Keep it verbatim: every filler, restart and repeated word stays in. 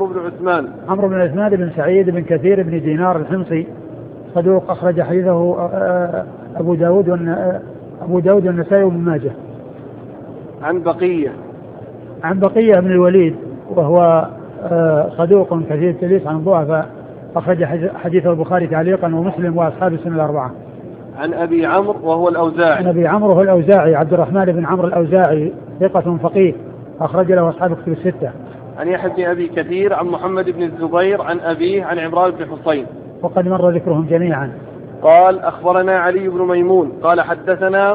عمرو بن عثمان عمرو بن عثمان بن سعيد بن كثير بن دينار الحمصي صدوق أخرج حديثه أبو داود أبو داود والنسائي وابن ماجه. عن بقية عن بقية بن الوليد وهو صدوق كثير التدليس عن ضعفاء أخرج حديثه البخاري تعليقا ومسلم وأصحاب السنة الأربعة. عن أبي عمرو وهو الأوزاعي عن أبي عمرو وهو الأوزاعي عبد الرحمن بن عمرو الأوزاعي ثقة فقيه أخرج له أصحاب كتب الستة. عن يحيى بن أبي كثير عن محمد بن الزبير عن أبيه عن عمران بن حصين وقد مر ذكرهم جميعا. قال أخبرنا علي بن ميمون قال حدثنا